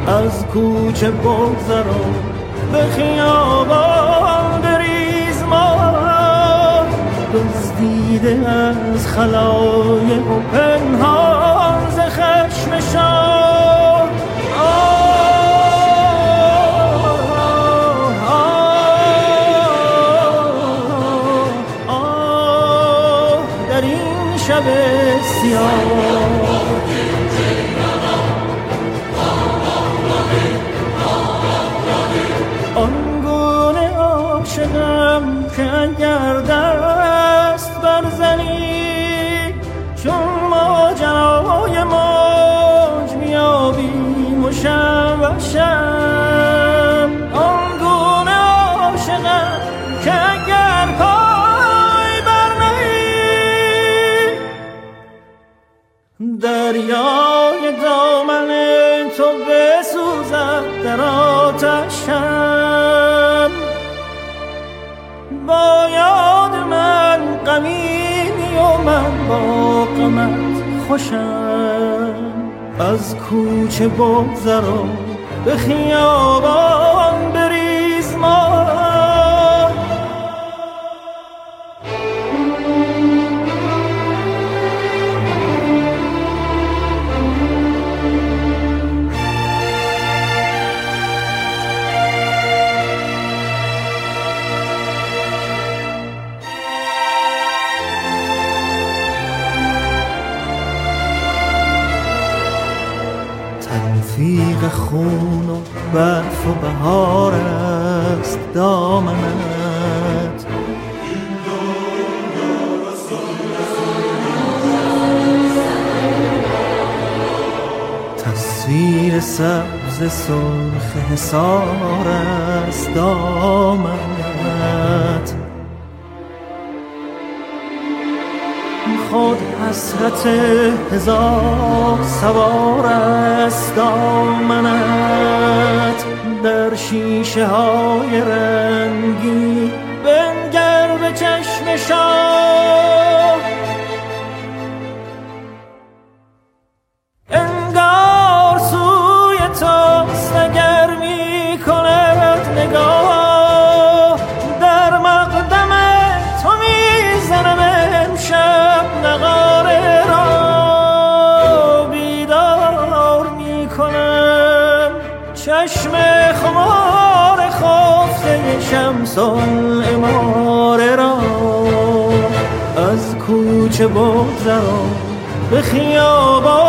از کوچه بگذرا به خیابان بریز ما دزدیده از خلایق و پنهان ز خشم شاه در این شب سیاه آنگونه عاشقم که اگر دست برزنی چون ماجرای موج میابیم و شب شب آنگونه عاشقم که اگر پای برنهی دریای دامن تو بسوزد در آتشم با یاد من غمیمی و من با غمت خوشم از کوچه بگذرا به خیابان بریز ما تلفیق خون و برف و بهار است دامنت تصویر سبز سرخ حصار است دامنت خود حسرت هزار سوار است دامنت در شیشه های رنگی بنگر به چشم شاه انگار سوی توست اگر می کند نگاه در مقدم تو می زنم امشب نغاره را بیدار می کنم چشم خمار خفته شمس العماره را از کوچه بگذرا به خیابان